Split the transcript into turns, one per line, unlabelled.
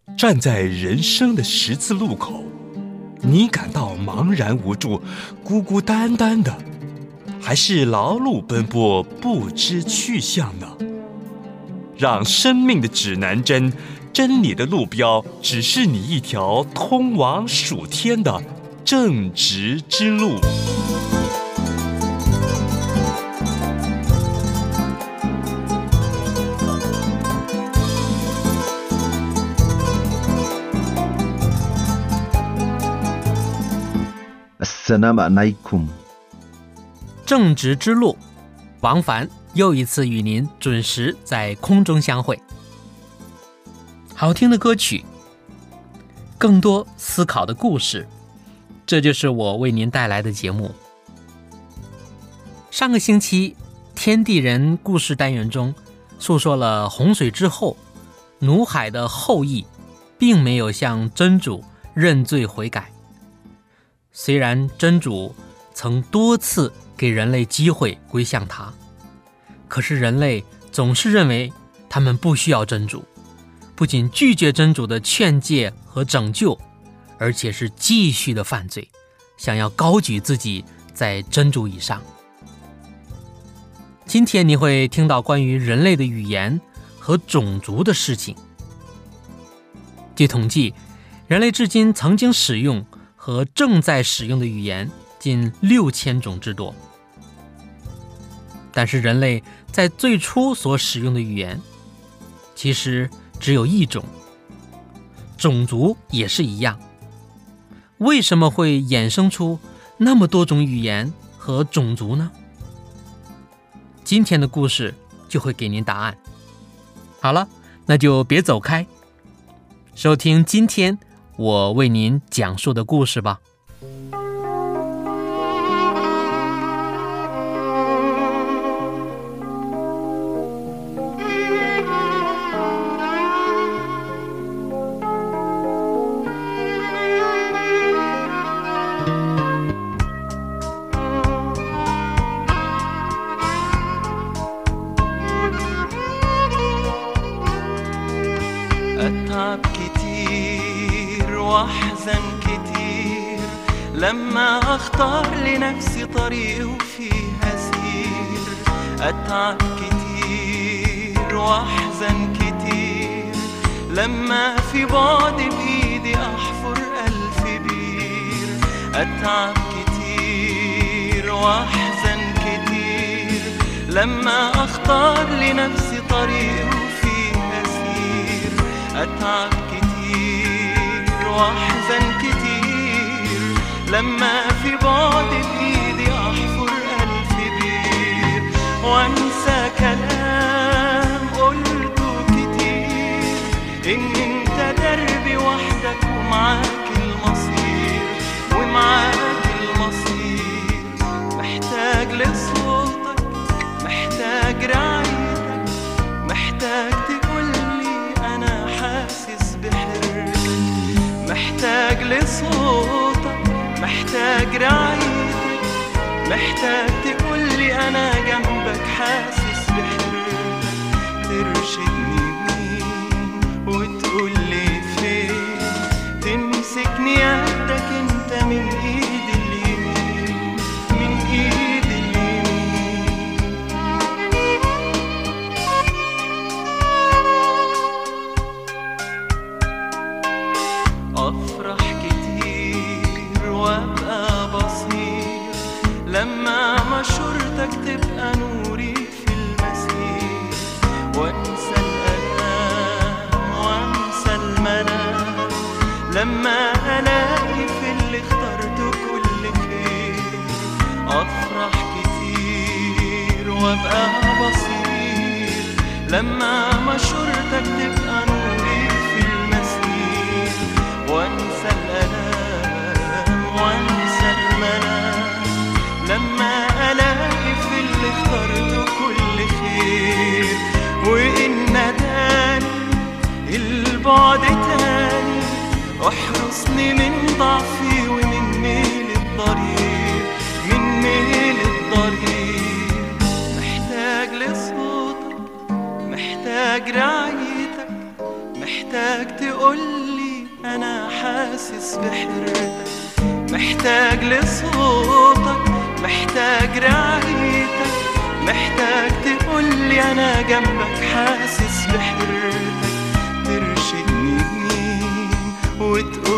站在人生的十字路口，你感到茫然无助、孤孤单单的，还是劳碌奔波不知去向呢？让生命的指南针、真理的路标指示你一条通往属天的正直之路。
Assalamualaikum。
正直之路，王凡又一次与您准时在空中相会。好听的歌曲，更多思考的故事，这就是我为您带来的节目。上个星期天地人故事单元中述说了洪水之后，努海的后裔并没有向真主认罪悔改。虽然真主曾多次给人类机会归向他，可是人类总是认为他们不需要真主，不仅拒绝真主的劝诫和拯救，而且是继续的犯罪，想要高举自己在真主以上。今天你会听到关于人类的语言和种族的事情。据统计，人类至今曾经使用和正在使用的语言近6000种之多。但是人类在最初所使用的语言其实只有一种，种族也是一样。为什么会衍生出那么多种语言和种族呢？今天的故事就会给您答案。好了，那就别走开，收听今天我为您讲述的故事吧。
أتعب كتير وأحزن كتير لما أختار لنفسي طريق وفيها سير. أتعب كتير وأحزن كتير لما في بعد بإيدي أحفر 1000 بير. أتعب كتير وأحزن كتير لما أختار لنفسي طريق أتعب كتير وأحزن كتير لما في بعد بإيدي أحفر 1000 بير. وأنسى كلام قلته كتير إن أنت دربي وحدك ومعاك المصير ومعاك المصير. محتاج لصوتك، محتاج رعايتك، محتاج محتاج لصوتك، محتاج رعايتك، محتاج تقولي أنا جنبك حاسس بحرقتك. ترشدني مين وتقولي فين، تمسكني يدك انت من ايد اليمين، من ايد اليمين. أفرح كتير وأبقى بصير لما مشورتك تبقى نوري في المسير. وأنسى الألام وأنسى المنام لما ألاقي في اللي اخترته كل خير. أفرح كتير وأبقى بصير لما مشورتك تبقى نوري في المسير. وانسى الألام وانسى المنام لما ألاقي في اللي اخترته كل خير. وإن تاني البعد تاني احرسني من ضعفي ومن ميل الضرير، من ميل الضرير. محتاج لصوتك، محتاج رعايتك، محتاج محتاج تقولي أنا حاسس بحيرتك، محتاج لصوتك، محتاج رعايتك، محتاج تقولي أنا جنبك حاسس بحيرتك، ترشدني وتقول